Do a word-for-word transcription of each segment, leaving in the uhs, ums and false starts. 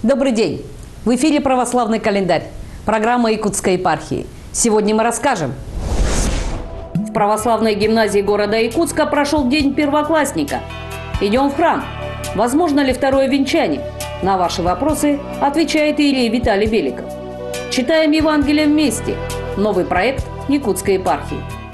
Добрый день! В эфире «Православный календарь», программа Якутской епархии. Сегодня мы расскажем. В православной гимназии города Якутска прошел день первоклассника. Идем в храм. Возможно ли второе венчание? На ваши вопросы отвечает иерей Виталий Беликов. Читаем Евангелие вместе. Новый проект Якутской епархии.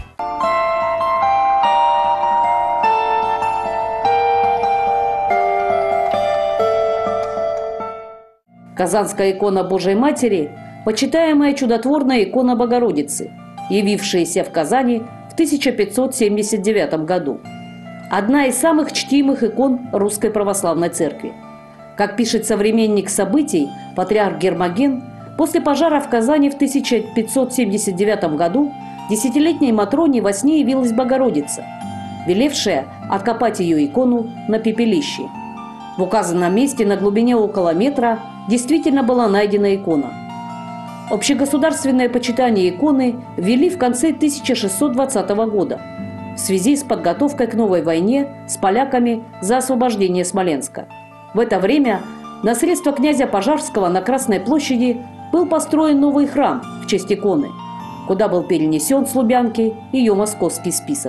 Казанская икона Божией Матери – почитаемая чудотворная икона Богородицы, явившаяся в Казани в тысяча пятьсот семьдесят девятом году. Одна из самых чтимых икон Русской Православной Церкви. Как пишет современник событий, патриарх Гермоген, после пожара в Казани в тысяча пятьсот семьдесят девятом году десятилетней Матроне во сне явилась Богородица, велевшая откопать ее икону на пепелище. В указанном месте на глубине около метра действительно была найдена икона. Общегосударственное почитание иконы ввели в конце тысяча шестьсот двадцатого года в связи с подготовкой к новой войне с поляками за освобождение Смоленска. В это время на средства князя Пожарского на Красной площади был построен новый храм в честь иконы, куда был перенесен с Лубянки ее московский список.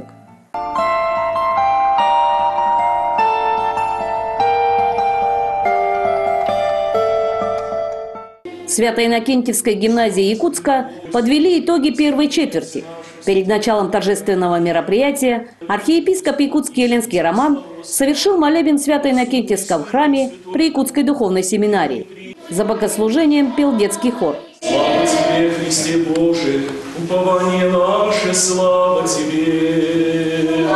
В Свято-Иннокентьевской гимназии Якутска подвели итоги первой четверти. Перед началом торжественного мероприятия архиепископ Якутский Еленский Роман совершил молебен в Свято-Иннокентьевском храме при Якутской духовной семинарии. За богослужением пел детский хор. Слава Тебе, Христе Божий, упование наше, слава Тебе.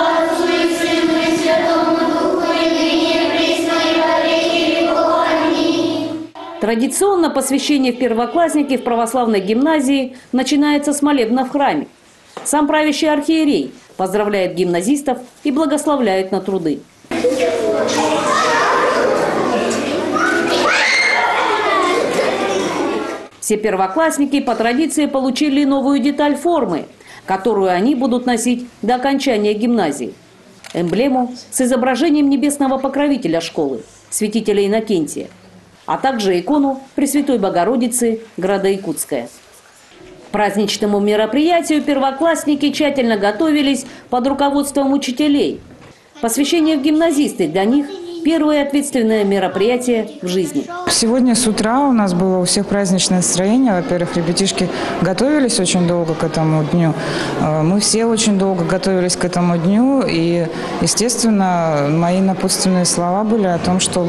Традиционно посвящение в первоклассники в православной гимназии начинается с молебна в храме. Сам правящий архиерей поздравляет гимназистов и благословляет на труды. Все первоклассники по традиции получили новую деталь формы, которую они будут носить до окончания гимназии. Эмблему с изображением небесного покровителя школы, святителя Иннокентия, а также икону Пресвятой Богородицы града Якутская. К праздничному мероприятию первоклассники тщательно готовились под руководством учителей. Посвящение в гимназисты для них – первое ответственное мероприятие в жизни. Сегодня с утра у нас было у всех праздничное настроение. Во-первых, ребятишки готовились очень долго к этому дню. Мы все очень долго готовились к этому дню. И, естественно, мои напутственные слова были о том, что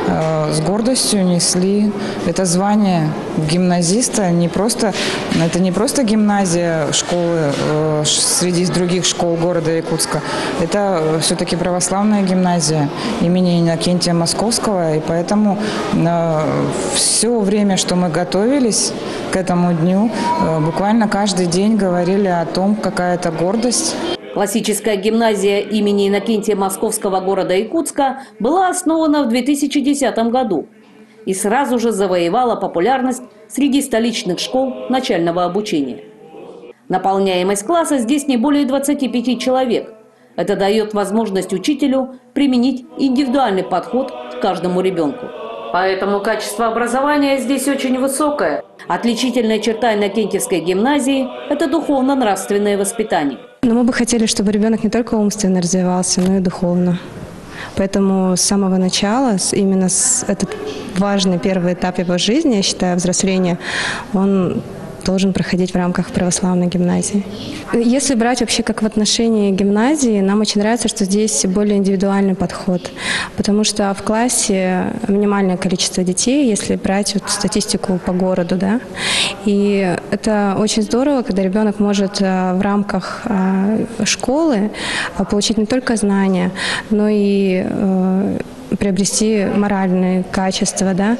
с гордостью несли это звание гимназиста. Не просто, это не просто гимназия школы среди других школ города Якутска. Это все-таки православная гимназия имени Иннокентия Московского, и поэтому э, все время, что мы готовились к этому дню, э, буквально каждый день говорили о том, какая это гордость. Классическая гимназия имени Иннокентия Московского города Якутска была основана в две тысячи десятом году и сразу же завоевала популярность среди столичных школ начального обучения. Наполняемость класса здесь не более двадцати пяти человек. Это дает возможность учителю применить индивидуальный подход к каждому ребенку. Поэтому качество образования здесь очень высокое. Отличительная черта Иннокентьевской гимназии – это духовно-нравственное воспитание. Но мы бы хотели, чтобы ребенок не только умственно развивался, но и духовно. Поэтому с самого начала, именно с этот важный первый этап его жизни, я считаю, взросления, он должен проходить в рамках православной гимназии. Если брать вообще как в отношении гимназии, нам очень нравится, что здесь более индивидуальный подход, потому что в классе минимальное количество детей, если брать вот статистику по городу, да, и это очень здорово, когда ребенок может в рамках школы получить не только знания, но и приобрести моральные качества, да,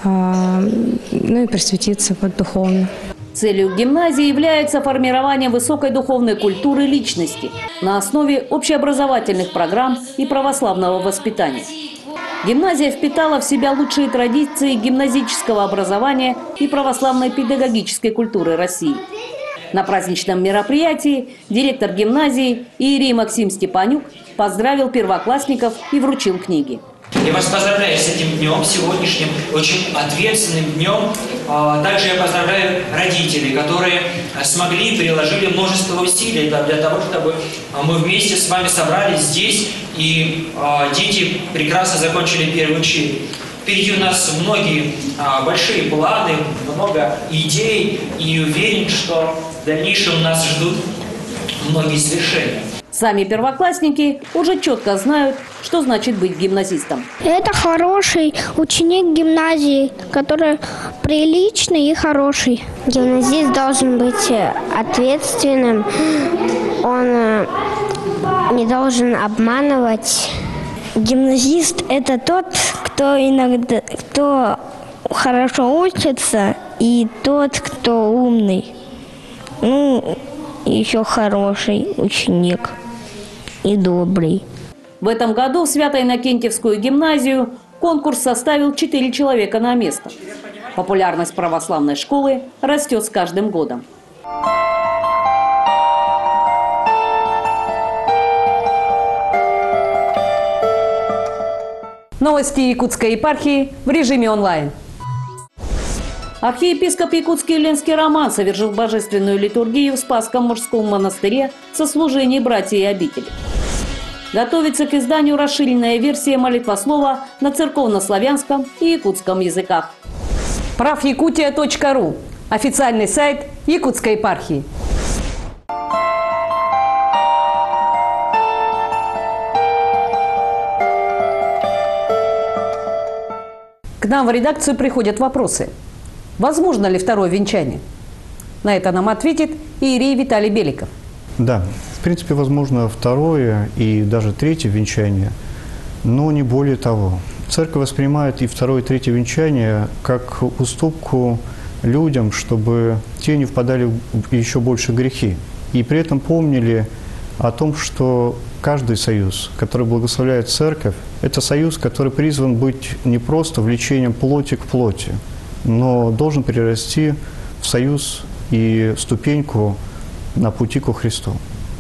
ну и просветиться вот духовно. Целью гимназии является формирование высокой духовной культуры личности на основе общеобразовательных программ и православного воспитания. Гимназия впитала в себя лучшие традиции гимназического образования и православной педагогической культуры России. На праздничном мероприятии директор гимназии иерей Максим Степанюк поздравил первоклассников и вручил книги. Я вас поздравляю с этим днем, сегодняшним, очень ответственным днем. Также я поздравляю родителей, которые смогли, приложили множество усилий для того, чтобы мы вместе с вами собрались здесь, и дети прекрасно закончили первый учебник. Впереди у нас многие а, большие планы, много идей, и уверен, что в дальнейшем нас ждут многие свершения. Сами первоклассники уже четко знают, что значит быть гимназистом. Это хороший ученик гимназии, который приличный и хороший. Гимназист должен быть ответственным, он не должен обманывать. Гимназист – это тот, кто иногда, кто хорошо учится, и тот, кто умный. Ну, еще хороший ученик и добрый. В этом году в Свято-Иннокентьевскую гимназию конкурс составил четыре человека на место. Популярность православной школы растет с каждым годом. Новости Якутской епархии в режиме онлайн. Архиепископ Якутский Ленский Роман совершил божественную литургию в Спасском мужском монастыре со служением братья и обители. Готовится к изданию расширенная версия молитвослова на церковнославянском и якутском языках. прав якутия точка ру – официальный сайт Якутской епархии. К нам в редакцию приходят вопросы. Возможно ли второе венчание? На это нам ответит иерей Виталий Беликов. Да, в принципе, возможно второе и даже третье венчание, но не более того. Церковь воспринимает и второе, и третье венчание как уступку людям, чтобы те не впадали в еще больше грехи. И при этом помнили о том, что каждый союз, который благословляет Церковь, это союз, который призван быть не просто влечением плоти к плоти, но должен перерасти в союз и ступеньку на пути ко Христу.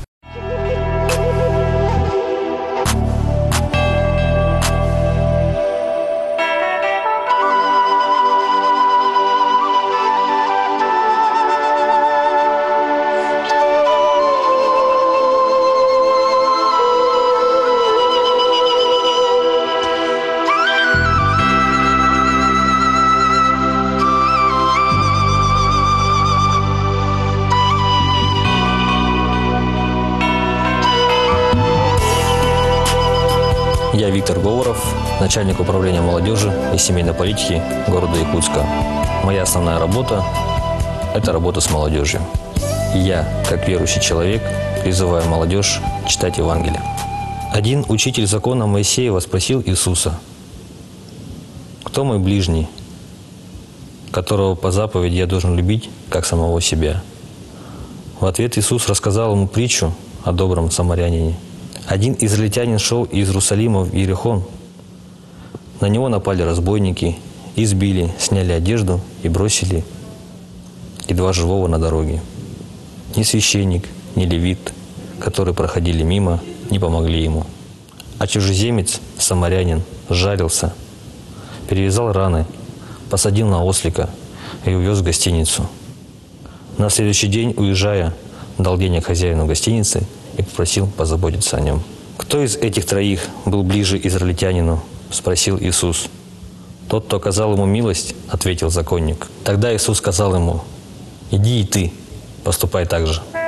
Я Виктор Говоров, начальник управления молодежи и семейной политики города Якутска. Моя основная работа – это работа с молодежью. Я, как верующий человек, призываю молодежь читать Евангелие. Один учитель закона Моисеева спросил Иисуса: «Кто мой ближний, которого по заповеди я должен любить, как самого себя?» В ответ Иисус рассказал ему притчу о добром самарянине. Один израильтянин шел из Иерусалима в Иерихон. На него напали разбойники, избили, сняли одежду и бросили едва живого на дороге. Ни священник, ни левит, которые проходили мимо, не помогли ему. А чужеземец, самарянин, сжалился, перевязал раны, посадил на ослика и увез в гостиницу. На следующий день, уезжая, дал денег хозяину гостиницы и попросил позаботиться о нем. «Кто из этих троих был ближе израильтянину?» – спросил Иисус. «Тот, кто оказал ему милость», – ответил законник. Тогда Иисус сказал ему: «Иди и ты, поступай так же».